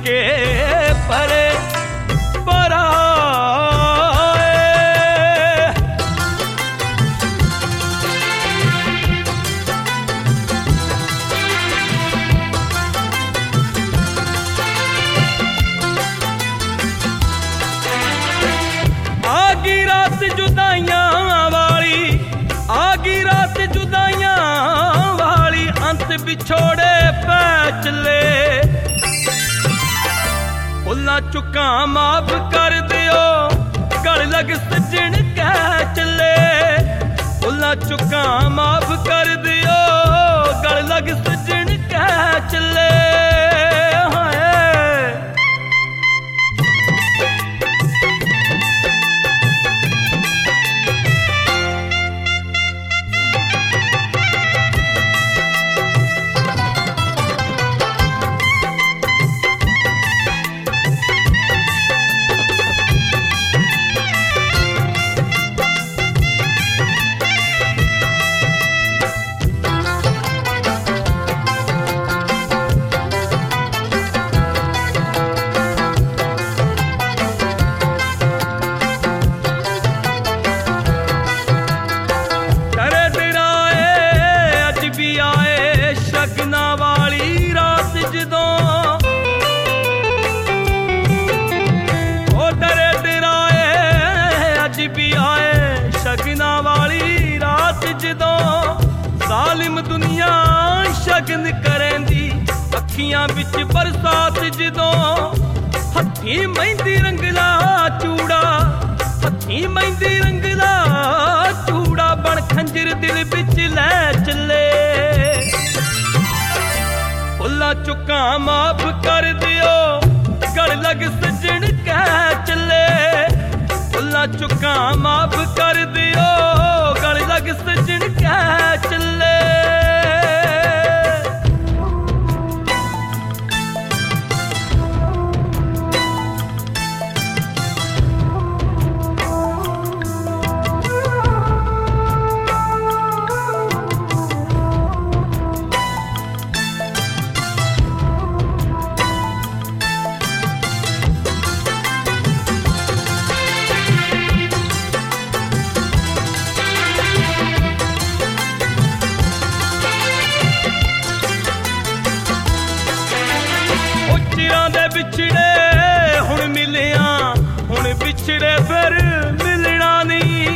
के परे बिछोड़े पै चले भुल्ला चुका माफ कर दियो गल लग सजन कह चले भुल्ला चुका माफ कर दियो गल लग सजन कह चले दुनिया शगन करेंदी अखियां बिच बरसात जदों हथी मेहंदी रंगला चूड़ा हथी मेहंदी रंगला चूड़ा बन खंजर दिल बिच ले चले भुल्ला चुका माफ कर दियो गल लग सजन कह चले भुल्ला चुका माफ कर दियो गल लग सजन कह चले बिछड़े हुण मिलिया हुण बिछड़े फिर मिलना नहीं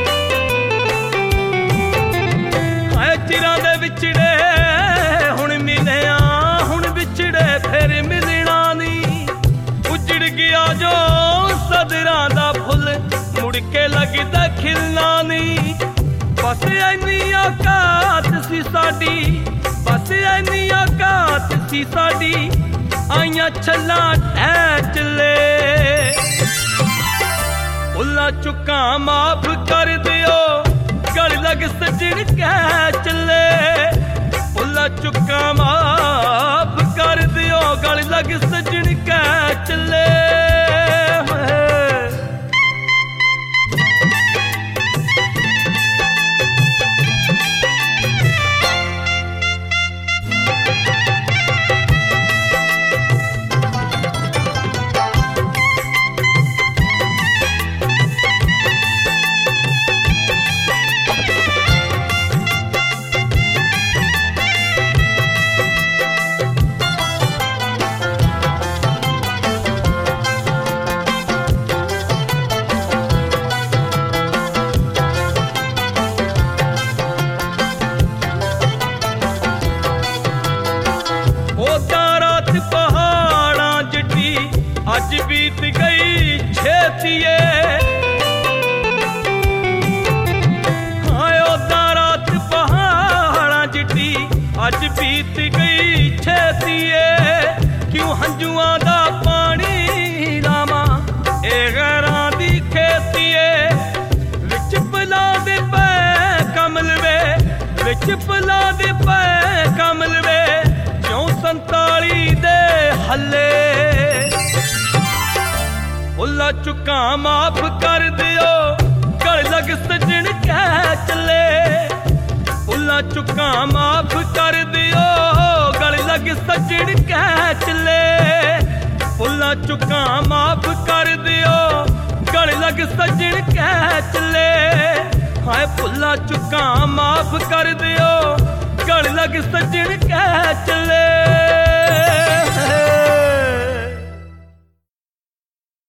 चिरां दे बिछड़े हुण मिलिया हुण बिछड़े फिर मिलना नहीं उजड़ गया जो सदरां दा फुल मुड़ के लगदा खिलना नहीं बस इन्नी औकात सी साडी बस इन्नी औकात सी साडी आइया छला चले भुल्ला चुका माफ कर दियो गल लग सजन कह चले भुल्ला चुका माफ कर दियो गल लग सजन कह चले अज बीत गई छेतिए आयो रात पहाड़ा जिटी अज बीत गई छेतिए क्यों हंजुआ दा पानी लावा ए गैरां दी खेतिए विच पला दे पै कमल वे विच पला दे पै कमल वे क्यों 47 दे हल्ले भुल्ला चुका माफ कर दियो गल लग सजन कह चले भुल्ला चुका माफ कर दियो गल लग सजन कह चले ਭੁੱਲਾਂ ਚੁੱਕਾਂ ਮਾਫ ਕਰ ਦਿਓ ਗਲ ਲੱਗ ਸੱਜਣ ਕਹਿ ਚੱਲੇ ਹਾਏ ਭੁੱਲਾਂ ਚੁੱਕਾਂ ਮਾਫ ਕਰ ਦਿਓ ਗਲ ਲੱਗ ਸੱਜਣ ਕਹਿ ਚੱਲੇ